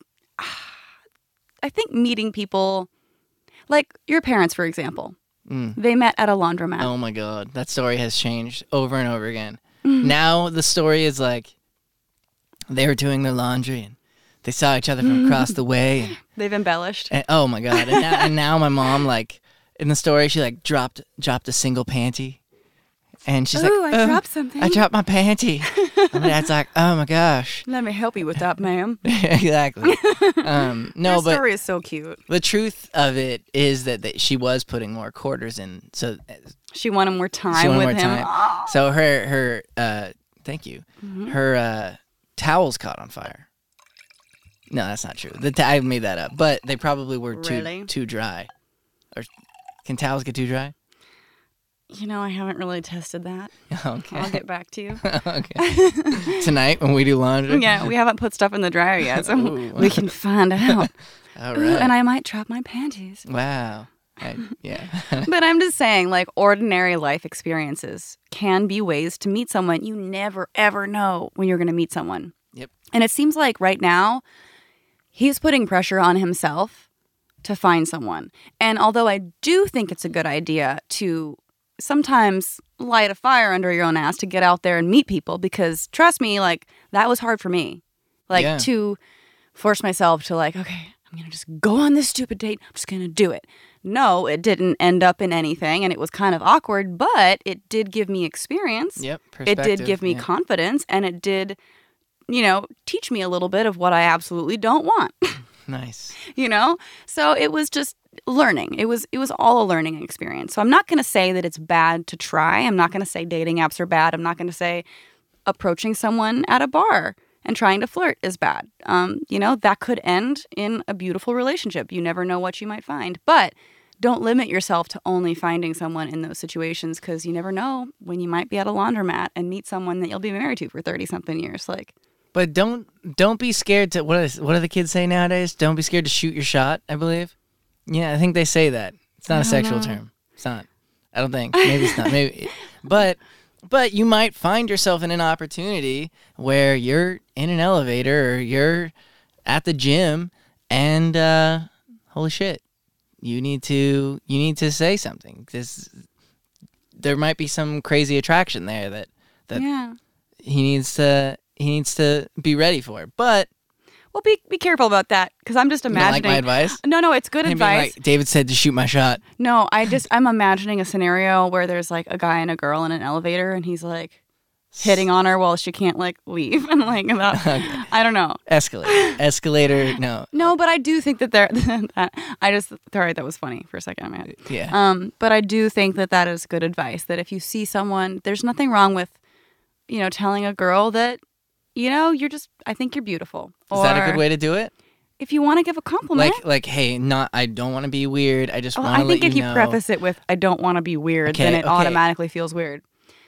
I think meeting people, like your parents, for example, they met at a laundromat. Oh my God. That story has changed over and over again. Now the story is like they were doing their laundry and they saw each other from across the way. And, they've embellished. and oh my God. And now my mom, like, in the story, she like dropped a single panty. And she's like, I dropped something. I dropped my panty. And my dad's like, oh my gosh. Let me help you with that, ma'am. Exactly. No, Your but story is so cute. the truth of it is that she was putting more quarters in. So She wanted more time she wanted with more him. time. So her thank you. Her towels caught on fire. No, that's not true. I made that up. But they probably were Really? too dry. Or can towels get too dry? You know, I haven't really tested that. Okay. I'll get back to you. Okay. Tonight when we do laundry? Yeah, we haven't put stuff in the dryer yet, so Ooh. we can find out. All Ooh, right. and I might drop my panties. Wow. Yeah. But I'm just saying, like, ordinary life experiences can be ways to meet someone. You never, ever know when you're going to meet someone. Yep. And it seems like right now, he's putting pressure on himself to find someone. And although I do think it's a good idea to sometimes light a fire under your own ass to get out there and meet people, because trust me, like, that was hard for me. Like, Yeah. to force myself to, like, okay, I'm going to just go on this stupid date. I'm just going to do it. No, it didn't end up in anything, and it was kind of awkward, but it did give me experience. Yep. It did give me yeah. confidence, and it did, teach me a little bit of what I absolutely don't want. Nice. So it was just learning. It was all a learning experience. So I'm not going to say that it's bad to try. I'm not going to say dating apps are bad. I'm not going to say approaching someone at a bar and trying to flirt is bad. That could end in a beautiful relationship. You never know what you might find. But don't limit yourself to only finding someone in those situations, because you never know when you might be at a laundromat and meet someone that you'll be married to for 30-something years. Like, But don't be scared to what do the kids say nowadays? Don't be scared to shoot your shot, I believe. Yeah, I think they say that. It's not a sexual term. It's not. I don't think. Maybe it's not. Maybe but you might find yourself in an opportunity where you're in an elevator or you're at the gym and holy shit. You need to say something. There might be some crazy attraction there that yeah. he needs to be ready for. But Well, be careful about that, because I'm just you don't imagining. like my advice? No, it's good Him being advice. like, David said to shoot my shot. No, I'm imagining a scenario where there's like a guy and a girl in an elevator, and he's like hitting on her while she can't like leave, and like that. I don't know. Escalator. No. No, but I do think that I just thought that was funny for a second, man. Yeah. But I do think that is good advice. That if you see someone, there's nothing wrong with, telling a girl that, I think you're beautiful. Is that a good way to do it? If you want to give a compliment. Like, hey, I don't want to be weird. I just want to I let think if you know. preface it with, I don't want to be weird, Okay, then it okay. automatically feels weird.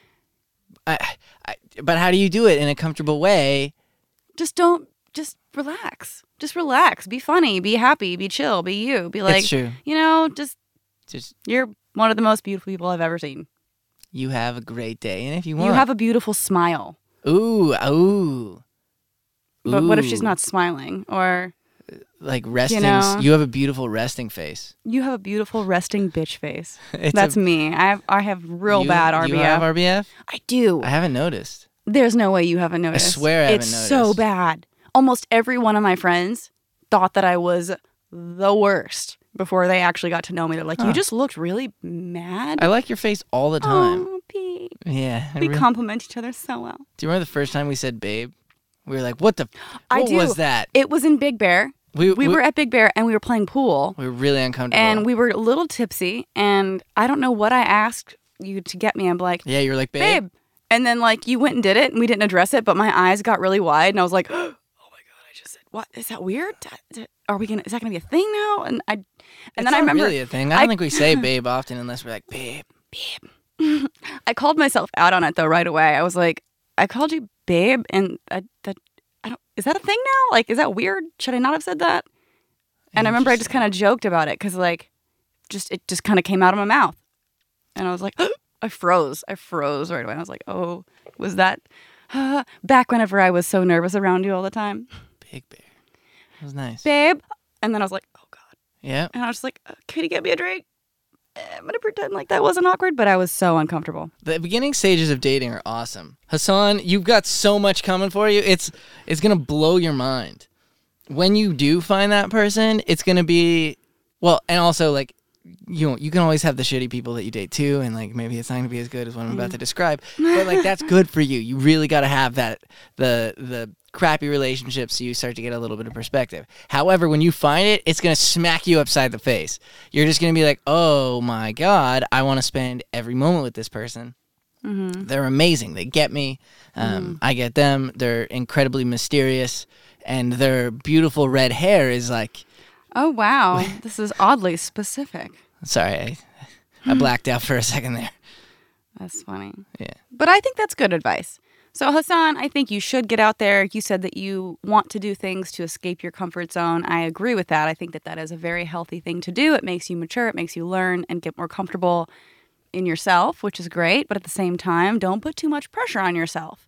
But how do you do it in a comfortable way? Just relax. Just relax. Be funny. Be happy. Be chill. Be you. Be like, It's true. Just you're one of the most beautiful people I've ever seen. You have a great day, and if you want, You have a beautiful smile. Ooh. But what if she's not smiling? Or like resting? know? You have a beautiful resting face. you have a beautiful resting bitch face. It's That's a- me. I have real bad RBF. You have RBF? I do. I haven't noticed. There's no way you haven't noticed. swear I haven't It's noticed. so bad. Almost every one of my friends thought that I was the worst before they actually got to know me. They're like, you just looked really mad. I like your face all the time. Oh, Pete. Yeah. We compliment each other so well. Do you remember the first time we said babe? We were like, what I do. was that? It was in Big Bear. We We were at Big Bear and we were playing pool. we were really uncomfortable. And we were a little tipsy. And I don't know what I asked you to get me. I'm like, yeah, you were like, babe. And then like you went and did it and we didn't address it. But my eyes got really wide. And I was like, oh my God, I just said, what? Is that weird? Is that going to be a thing now? And then I It's remember. not really a thing. I don't think we say babe often unless we're like, babe. I called myself out on it though right away. I was like, I called you babe, and I don't. Is that a thing now? Like, is that weird? Should I not have said that? And I remember I just kind of joked about it because like, it just kind of came out of my mouth, and I was like, I froze right away. I was like, oh, was that back whenever I was so nervous around you all the time? Big Bear. That was nice. Babe. And then I was like, oh God. Yeah. And I was just like, can you get me a drink? I'm going to pretend like that wasn't awkward, but I was so uncomfortable. The beginning stages of dating are awesome. Hassan, you've got so much coming for you. It's going to blow your mind. When you do find that person, it's going to be, well, and also like, you can always have the shitty people that you date too, and like maybe it's not going to be as good as what I'm about to describe, but like that's good for you. You really got to have that, the crappy relationships, so you start to get a little bit of perspective. However, when you find it, it's going to smack you upside the face. You're just going to be like, oh my God, I want to spend every moment with this person. Mm-hmm. They're amazing. They get me. I get them. They're incredibly mysterious, and their beautiful red hair is like... Oh, wow. This is oddly specific. Sorry, I blacked out for a second there. That's funny. Yeah. But I think that's good advice. So, Hassan, I think you should get out there. You said that you want to do things to escape your comfort zone. I agree with that. I think that is a very healthy thing to do. It makes you mature. It makes you learn and get more comfortable in yourself, which is great. But at the same time, don't put too much pressure on yourself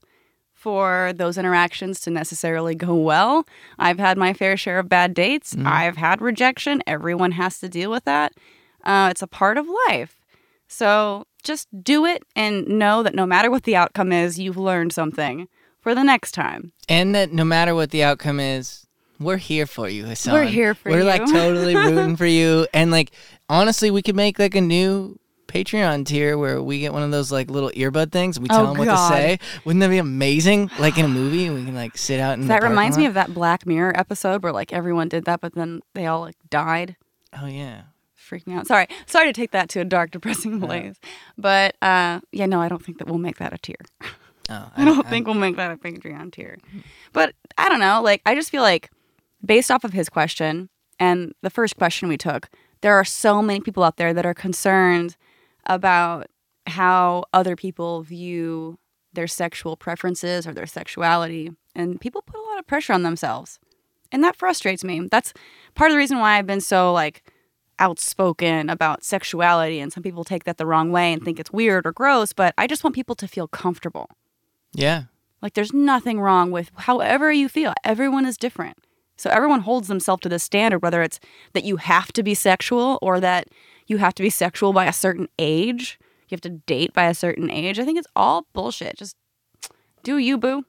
for those interactions to necessarily go well. I've had my fair share of bad dates. I've had rejection. Everyone has to deal with that. It's a part of life. So just do it and know that no matter what the outcome is, you've learned something for the next time. And that no matter what the outcome is, we're here for you, Hassan. We're here for you. We're like totally rooting for you. And like, honestly, we could make like a new Patreon tier where we get one of those like little earbud things and we tell them what to say. Wouldn't that be amazing? Like in a movie, we can like sit out in that reminds me of that Black Mirror episode where like everyone did that, but then they all like died. Oh yeah, freaking out. Sorry to take that to a dark, depressing place, but no, I don't think that we'll make that a tier. Oh, I don't think we'll make that a Patreon tier. But I don't know. Like I just feel like based off of his question and the first question we took, there are so many people out there that are concerned about how other people view their sexual preferences or their sexuality. And people put a lot of pressure on themselves. And that frustrates me. That's part of the reason why I've been so, like, outspoken about sexuality. And some people take that the wrong way and think it's weird or gross. But I just want people to feel comfortable. Yeah. Like, there's nothing wrong with however you feel. Everyone is different. So everyone holds themselves to this standard, whether it's that you have to be sexual or that you have to be sexual by a certain age. You have to date by a certain age. I think it's all bullshit. Just do you, boo.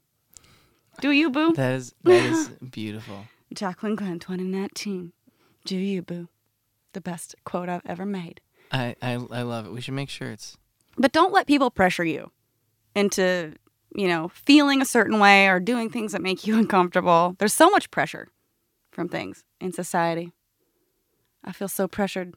Do you, boo. That is beautiful. Jacqueline Glenn, 2019. Do you, boo. The best quote I've ever made. I love it. We should make sure it's... But don't let people pressure you into, feeling a certain way or doing things that make you uncomfortable. There's so much pressure from things in society. I feel so pressured.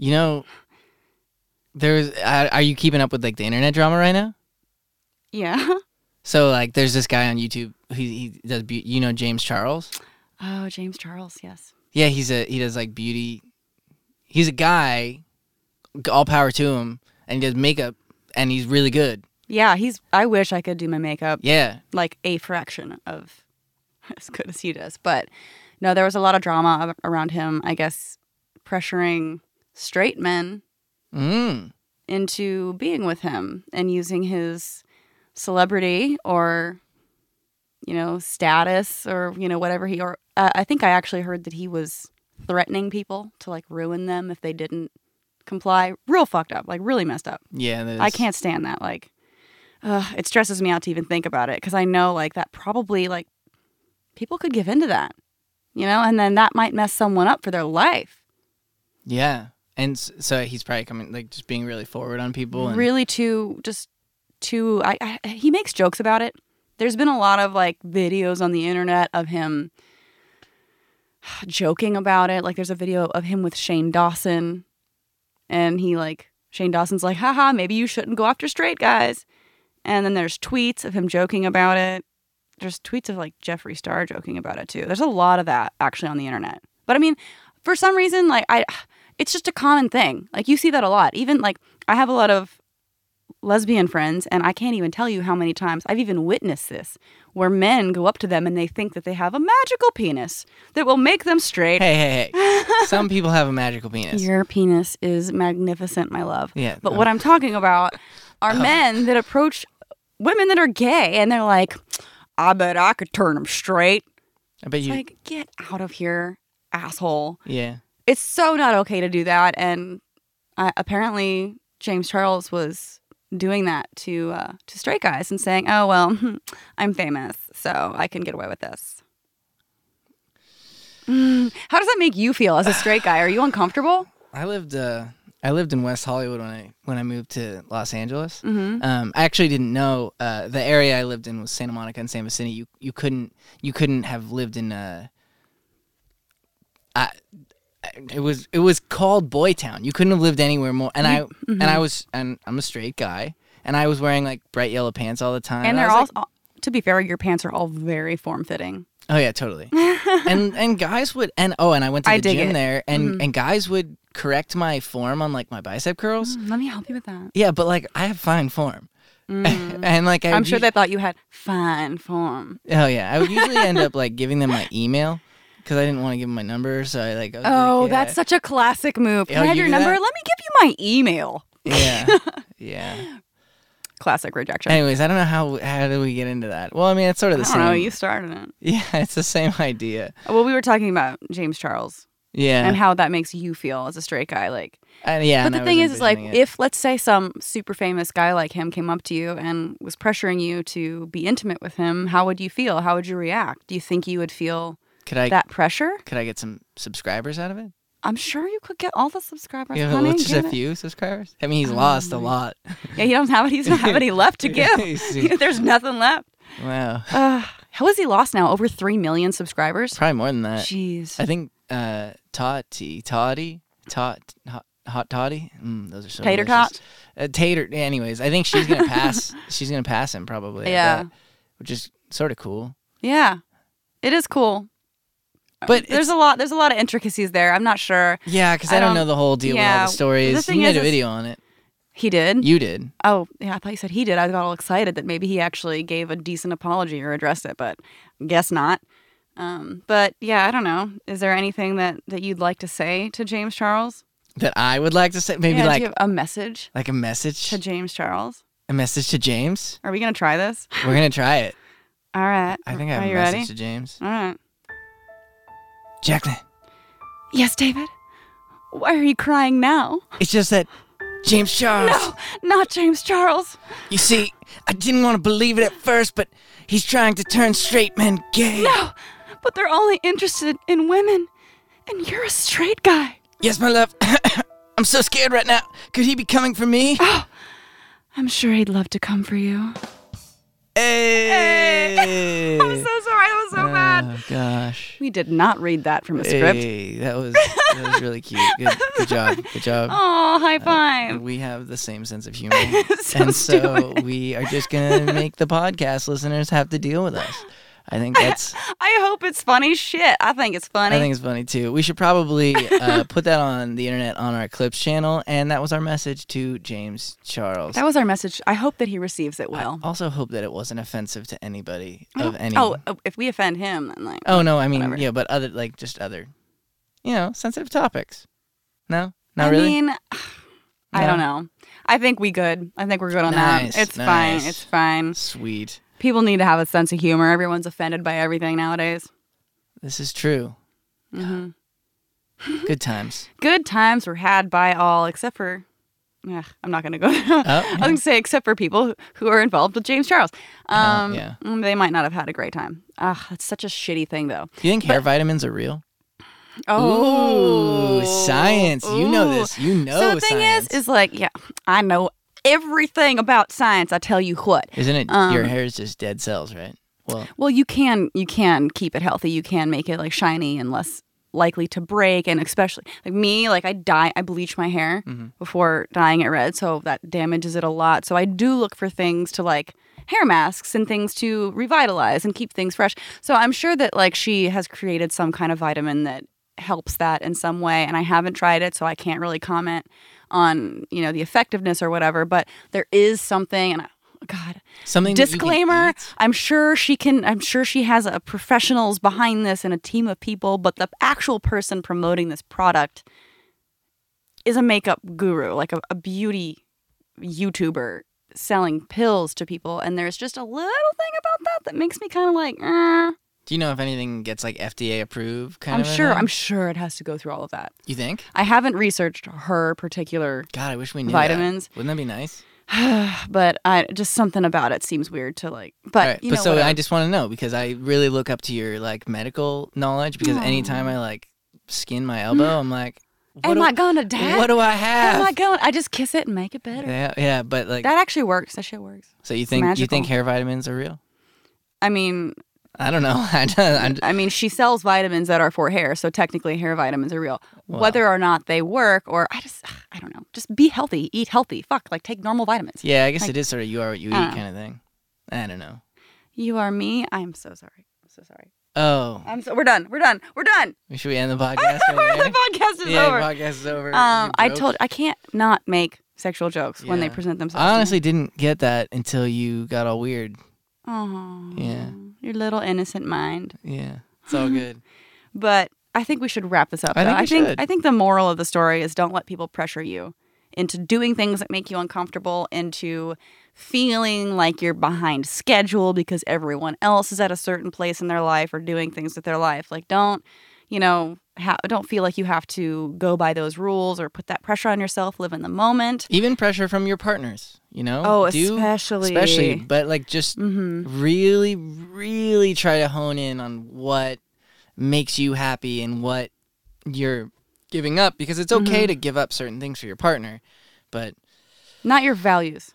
Are you keeping up with like the internet drama right now? Yeah. So like, there's this guy on YouTube. He does James Charles. Oh, James Charles, yes. Yeah, he does like beauty. He's a guy. All power to him, and he does makeup, and he's really good. Yeah, I wish I could do my makeup. Yeah, like a fraction of as good as he does. But no, there was a lot of drama around him. I guess pressuring straight men into being with him and using his celebrity or, status or, whatever I think I actually heard that he was threatening people to like ruin them if they didn't comply. Real fucked up, like really messed up. Yeah, I can't stand that. Like, it stresses me out to even think about it because I know like that probably like people could give into that, and then that might mess someone up for their life. Yeah. And so he's probably coming, like, just being really forward on people. And... Really he makes jokes about it. There's been a lot of, like, videos on the internet of him joking about it. Like, there's a video of him with Shane Dawson. And Shane Dawson's like, haha, maybe you shouldn't go after straight guys. And then there's tweets of him joking about it. There's tweets of, like, Jeffree Star joking about it, too. There's a lot of that, actually, on the internet. But, I mean, for some reason, like, it's just a common thing. Like, you see that a lot. Even, like, I have a lot of lesbian friends, and I can't even tell you how many times I've even witnessed this, where men go up to them and they think that they have a magical penis that will make them straight. Hey. Some people have a magical penis. Your penis is magnificent, my love. Yeah. But what I'm talking about are men that approach women that are gay, and they're like, I bet I could turn them straight. I bet It's you. like, get out of here, asshole. Yeah. It's so not okay to do that, and apparently James Charles was doing that to straight guys and saying, oh, well, I'm famous, so I can get away with this. How does that make you feel as a straight guy? Are you uncomfortable? I lived in West Hollywood when I moved to Los Angeles. Mm-hmm. I actually didn't know the area I lived in was Santa Monica and San Vicente. You couldn't have lived in it was called Boytown. You couldn't have lived anywhere more. And I'm a straight guy, and I was wearing like bright yellow pants all the time. And I they're was all, to be fair, your pants are all very form-fitting. Oh yeah, totally. and guys would and I went to the gym there, and guys would correct my form on like my bicep curls. Let me help you with that. Yeah, but like I have fine form. And like I'm sure they thought you had fine form. Oh yeah, I would usually end up like giving them my email because I didn't want to give them my number. So I like. That's such a classic move. Can I have your number? Let me give you my email. Yeah, yeah. Classic rejection. Anyways, I don't know how do we get into that. Well, I mean, it's sort of the same. I don't know. You started it. Yeah, it's the same idea. Well, we were talking about James Charles. Yeah. And how that makes you feel as a straight guy, like. Yeah. But the thing is, like, if let's say some super famous guy like him came up to you and was pressuring you to be intimate with him, how would you feel? How would you react? Do you think you would feel that pressure? Could I get some subscribers out of it? I'm sure you could get all the subscribers. Yeah, honey, just a few subscribers. I mean, he's lost a lot. Yeah, he doesn't have any left to give. There's nothing left. Wow. How has he lost now? Over 3 million subscribers? Probably more than that. Jeez. I think Hot Toddy. Those are so Tater delicious. Tot? Tater. Anyways, I think she's gonna pass. She's gonna pass him probably. Yeah. Which is sort of cool. Yeah, it is cool. But there's a lot of intricacies there. I'm not sure. Yeah, because I don't know the whole deal with all the stories. He made a video on it. He did? You did. Oh, yeah, I thought you said he did. I got all excited that maybe he actually gave a decent apology or addressed it, but guess not. But yeah, I don't know. Is there anything that you'd like to say to James Charles? That I would like to say? Maybe do like you have a message? Like a message? To James Charles? A message to James? Are we going to try this? We're going to try it. All right. I think I have a message to James. All right. Jacqueline. Yes, David? Why are you crying now? It's just that James Charles. No, not James Charles. You see, I didn't want to believe it at first, but he's trying to turn straight men gay. No, but they're only interested in women, and you're a straight guy. Yes, my love. I'm so scared right now. Could he be coming for me? Oh, I'm sure he'd love to come for you. Hey! I'm so sorry. That was so bad. Oh, gosh. We did not read that from a script. Hey, that was really cute. Good job. Good job. Oh, high five. We have the same sense of humor. So so we are just going to make the podcast listeners have to deal with us. I think that's... I hope it's funny. Shit, I think it's funny. I think it's funny, too. We should probably put that on the internet on our Clips channel, and that was our message to James Charles. That was our message. I hope that he receives it well. I also hope that it wasn't offensive to anybody of any... Oh, if we offend him, then like... Oh, no, I mean, whatever. Yeah, but other, sensitive topics. No? Not really? I mean, I don't know. I think we're good on that. It's fine. It's fine. Sweet. People need to have a sense of humor. Everyone's offended by everything nowadays. This is true. Mm-hmm. Good times. Good times were had by all, except for... I'm not going to go there. I was going to say except for people who are involved with James Charles. They might not have had a great time. That's such a shitty thing, though. Do you think hair vitamins are real? Oh. Ooh, science. Ooh. You know this. You know So the thing science. is like, yeah, I know everything about science. I tell you what. Isn't it your hair is just dead cells, right? Well, you can keep it healthy. You can make it like shiny and less likely to break, and especially like me, like I bleach my hair before dyeing it red, so that damages it a lot. So I do look for things to like hair masks and things to revitalize and keep things fresh. So I'm sure that like she has created some kind of vitamin that helps that in some way, and I haven't tried it, so I can't really comment on the effectiveness or whatever, but there is something, and something disclaimer, that you can eat? I'm sure she has a professionals behind this and a team of people, but the actual person promoting this product is a makeup guru, like a beauty YouTuber selling pills to people, and there's just a little thing about that makes me kind of like, Do you know if anything gets like FDA approved? I'm sure it has to go through all of that. You think? I haven't researched her particular God, I wish we knew vitamins. That. Wouldn't that be nice? But just something about it seems weird to like. But right. So whatever. I just want to know because I really look up to your like medical knowledge because anytime I like skin my elbow, I'm like, am I gonna die? What do I have? I just kiss it and make it better. Yeah, but like that actually works. That shit works. So you think hair vitamins are real? I mean, I don't know. I mean, she sells vitamins that are for hair, so technically hair vitamins are real. Well, whether or not they work, or I don't know. Just be healthy, eat healthy. Fuck, like take normal vitamins. Yeah, I guess it is sort of you are what you eat kind of thing. I don't know. You are me. I'm so sorry. Oh. We're done. Should we end the podcast? The podcast is over. The podcast is over. I can't not make sexual jokes when they present themselves. I honestly didn't get that until you got all weird. Oh. Yeah. Your little innocent mind. Yeah. It's all good. But I think we should wrap this up. I think the moral of the story is don't let people pressure you into doing things that make you uncomfortable, into feeling like you're behind schedule because everyone else is at a certain place in their life or doing things with their life. Like, don't feel like you have to go by those rules or put that pressure on yourself. Live in the moment. Even pressure from your partners, Oh, especially. But like just really, really try to hone in on what makes you happy and what you're giving up, because it's okay to give up certain things for your partner, but not your values.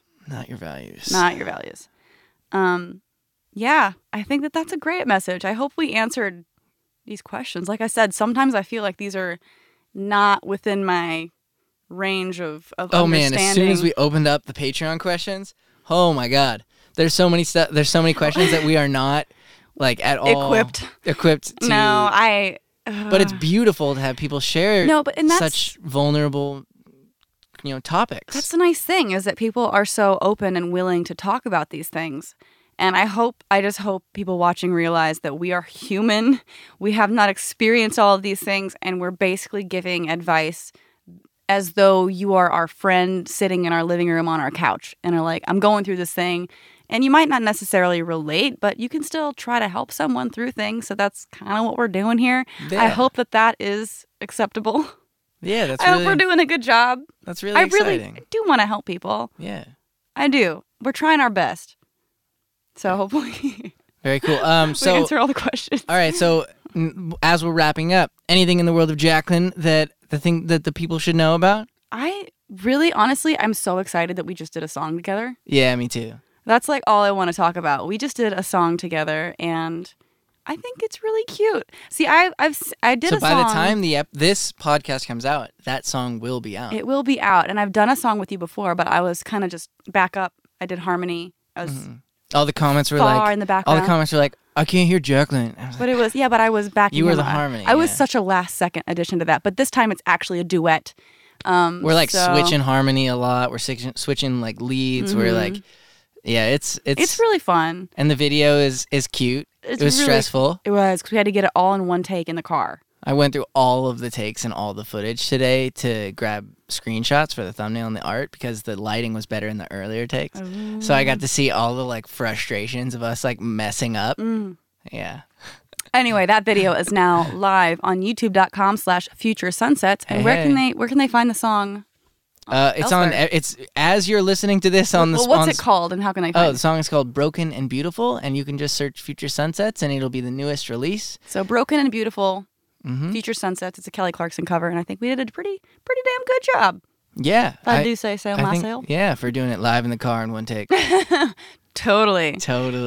Yeah, I think that's a great message. I hope we answered these questions. Like I said, sometimes I feel like these are not within my range of understanding. Man, as soon as we opened up the Patreon questions, oh my God, there's so many questions that we are not like at all equipped to. No, but it's beautiful to have people share such vulnerable, topics. That's the nice thing, is that people are so open and willing to talk about these things. And I just hope people watching realize that we are human. We have not experienced all of these things, and we're basically giving advice as though you are our friend sitting in our living room on our couch and are like, I'm going through this thing. And you might not necessarily relate, but you can still try to help someone through things. So that's kind of what we're doing here. Yeah. I hope that is acceptable. Yeah, I hope we're doing a good job. That's really exciting. I really do want to help people. Yeah. I do. We're trying our best. So hopefully. Very cool. We answer all the questions. All right. So as we're wrapping up, anything in the world of Jacqueline that the people should know about? Honestly, I'm so excited that we just did a song together. Yeah, me too. That's like all I want to talk about. We just did a song together, and I think it's really cute. See, I did a song. So by the time this podcast comes out, that song will be out. It will be out, and I've done a song with you before, but I was kind of just back up. I did harmony. I was all the comments were far in the background. All the comments were like, I can't hear Jacqueline. But it was but I was backing. You were the harmony. I was such a last second addition to that, but this time it's actually a duet. We're like switching harmony a lot. We're switching like leads. We're like. Yeah, it's really fun. And the video is cute. It was stressful. It was, because we had to get it all in one take in the car. I went through all of the takes and all the footage today to grab screenshots for the thumbnail and the art, because the lighting was better in the earlier takes. Ooh. So I got to see all the like frustrations of us like messing up. Yeah. Anyway, that video is now live on youtube.com/futuresunsets. And where can they find the song? It's elsewhere? It's as you're listening to this on the. Well, what's it called, and how can I find it? The song is called "Broken and Beautiful," and you can just search "Future Sunsets," and it'll be the newest release. So, "Broken and Beautiful," Future Sunsets. It's a Kelly Clarkson cover, and I think we did a pretty damn good job. Yeah, if I do say so myself. Yeah, for doing it live in the car in one take. Totally.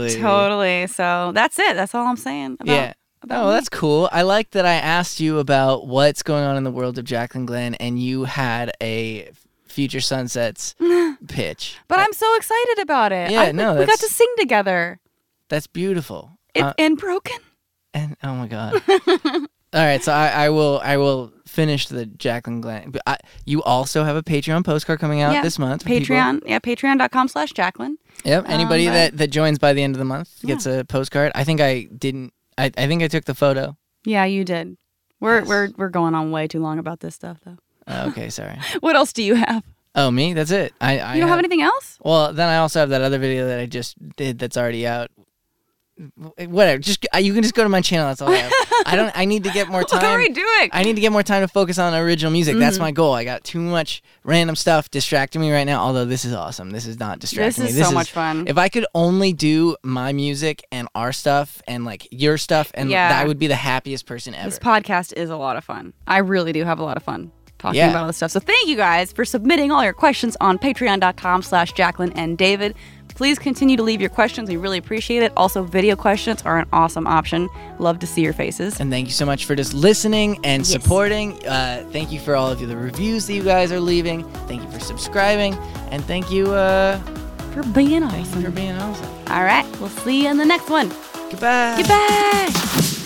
So that's it. That's all I'm saying. That's cool. I like that I asked you about what's going on in the world of Jacqueline Glenn, and you had a Future Sunsets pitch. But I'm so excited about it. Yeah, we got to sing together. That's beautiful. And Broken. And oh my God. All right, so I will finished the Jacqueline Glenn. But you also have a Patreon postcard coming out this month. Patreon. Yeah, patreon.com/Jacqueline. Yep. Anybody that joins by the end of the month gets a postcard. I think I didn't. I think I took the photo. Yeah, you did. We're going on way too long about this stuff, though. Okay, sorry. What else do you have? Oh, me? That's it. You don't have anything else? Well, then I also have that other video that I just did that's already out. Whatever. Just you can just go to my channel. That's all I have. I need to get more time. What are we doing? I need to get more time to focus on original music. That's my goal. I got too much random stuff distracting me right now. Although this is awesome. This is not distracting me. This is so much fun. If I could only do my music and our stuff and like your stuff, and I would be the happiest person ever. This podcast is a lot of fun. I really do have a lot of fun talking about all this stuff. So thank you guys for submitting all your questions on patreon.com/Jacqueline and David. Please continue to leave your questions. We really appreciate it. Also, video questions are an awesome option. Love to see your faces. And thank you so much for just listening and supporting. Thank you for all of the reviews that you guys are leaving. Thank you for subscribing. And thank you for being awesome. For being awesome. All right. We'll see you in the next one. Goodbye. Goodbye.